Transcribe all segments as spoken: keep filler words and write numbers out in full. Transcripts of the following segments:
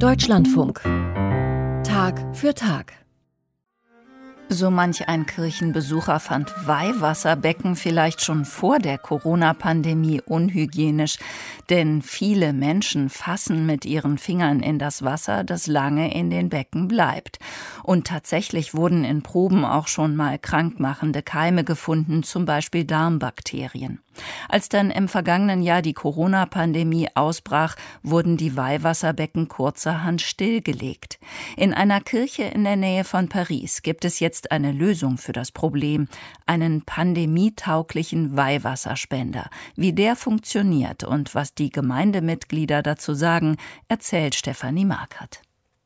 Deutschlandfunk. Tag für Tag. So manch ein Kirchenbesucher fand Weihwasserbecken vielleicht schon vor der Corona-Pandemie unhygienisch, denn viele Menschen fassen mit ihren Fingern in das Wasser, das lange in den Becken bleibt. Und tatsächlich wurden in Proben auch schon mal krankmachende Keime gefunden, zum Beispiel Darmbakterien. Als dann im vergangenen Jahr die Corona-Pandemie ausbrach, wurden die Weihwasserbecken kurzerhand stillgelegt. In einer Kirche in der Nähe von Paris gibt es jetzt eine Lösung für das Problem, einen pandemietauglichen Weihwasserspender. Wie der funktioniert und was die Gemeindemitglieder dazu sagen, erzählt Stefanie Markert.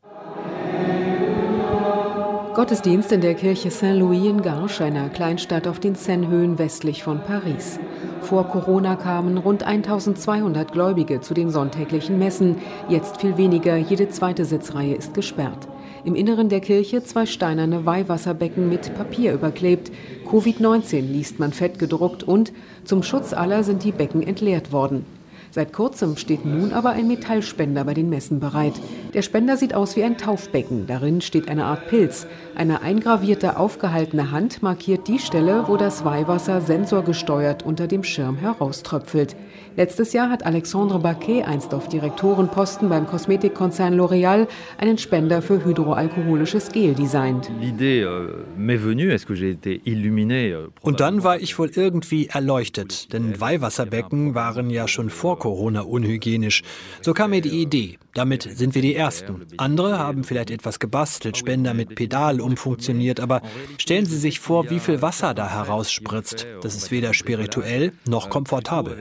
Gottesdienst in der Kirche Saint-Louis in Garches, einer Kleinstadt auf den Seine-Höhen westlich von Paris. Vor Corona kamen rund eintausendzweihundert Gläubige zu den sonntäglichen Messen. Jetzt viel weniger, jede zweite Sitzreihe ist gesperrt. Im Inneren der Kirche zwei steinerne Weihwasserbecken mit Papier überklebt. Covid neunzehn liest man fett gedruckt und zum Schutz aller sind die Becken entleert worden. Seit kurzem steht nun aber ein Metallspender bei den Messen bereit. Der Spender sieht aus wie ein Taufbecken. Darin steht eine Art Pilz. Eine eingravierte, aufgehaltene Hand markiert die Stelle, wo das Weihwasser sensorgesteuert unter dem Schirm herauströpfelt. Letztes Jahr hat Alexandre Baquet, einst auf Direktorenposten beim Kosmetikkonzern L'Oréal, einen Spender für hydroalkoholisches Gel designt. Und dann war ich wohl irgendwie erleuchtet, denn Weihwasserbecken waren ja schon vor Corona unhygienisch. So kam mir die Idee. Damit sind wir die Ersten. Andere haben vielleicht etwas gebastelt, Spender mit Pedal umfunktioniert, aber stellen Sie sich vor, wie viel Wasser da herausspritzt. Das ist weder spirituell noch komfortabel.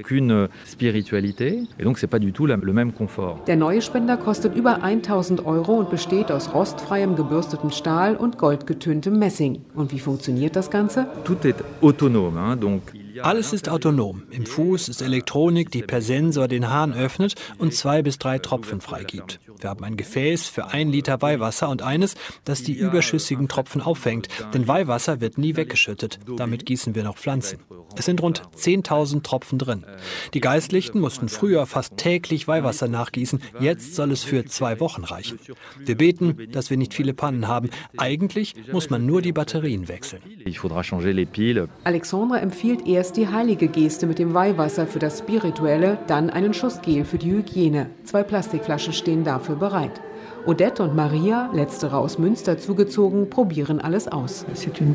Der neue Spender kostet über tausend Euro und besteht aus rostfreiem gebürstetem Stahl und goldgetöntem Messing. Und wie funktioniert das Ganze? Alles ist autonom. Im Fuß ist Elektronik, die per Sensor den Hahn öffnet und zwei bis drei Tropfen freigibt. Wir haben ein Gefäß für ein Liter Weihwasser und eines, das die überschüssigen Tropfen auffängt. Denn Weihwasser wird nie weggeschüttet. Damit gießen wir noch Pflanzen. Es sind rund zehntausend Tropfen drin. Die Geistlichen mussten früher fast täglich Weihwasser nachgießen. Jetzt soll es für zwei Wochen reichen. Wir beten, dass wir nicht viele Pannen haben. Eigentlich muss man nur die Batterien wechseln. Alexandre empfiehlt erst die heilige Geste mit dem Weihwasser für das Spirituelle, dann einen Schuss Gel für die Hygiene. Zwei Plastikflaschen stehen dafür bereit. Odette und Maria, letztere aus Münster zugezogen, probieren alles aus.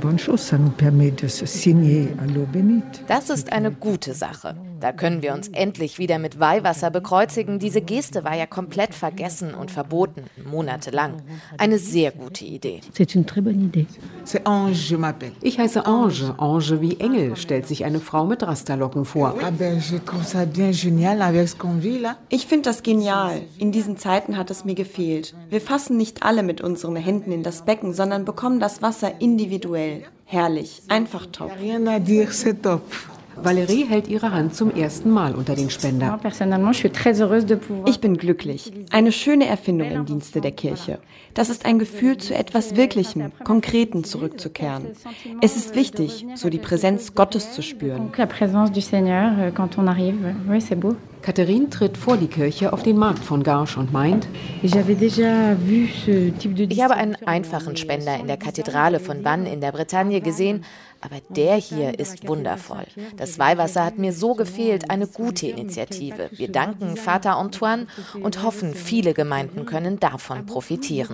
Das ist eine gute Sache. Da können wir uns endlich wieder mit Weihwasser bekreuzigen. Diese Geste war ja komplett vergessen und verboten, monatelang. Eine sehr gute Idee. Ich heiße Ange. Ange wie Engel, stellt sich eine Frau mit Rasterlocken vor. Ich finde das genial. In diesen Zeiten hat es mir gefehlt. Wir fassen nicht alle mit unseren Händen in das Becken, sondern bekommen das Wasser individuell. Herrlich, einfach top. Valérie hält ihre Hand zum ersten Mal unter den Spender. Ich bin glücklich. Eine schöne Erfindung im Dienste der Kirche. Das ist ein Gefühl, zu etwas Wirklichem, Konkreten zurückzukehren. Es ist wichtig, so die Präsenz Gottes zu spüren. Catherine tritt vor die Kirche auf den Markt von Garches und meint, ich habe einen einfachen Spender in der Kathedrale von Vannes in der Bretagne gesehen, aber der hier ist wundervoll. Das Weihwasser hat mir so gefehlt, eine gute Initiative. Wir danken Vater Antoine und hoffen, viele Gemeinden können davon profitieren.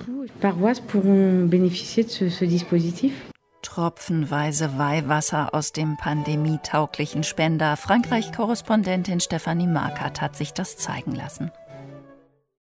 Tropfenweise Weihwasser aus dem pandemietauglichen Spender. Frankreich-Korrespondentin Stefanie Markert hat sich das zeigen lassen.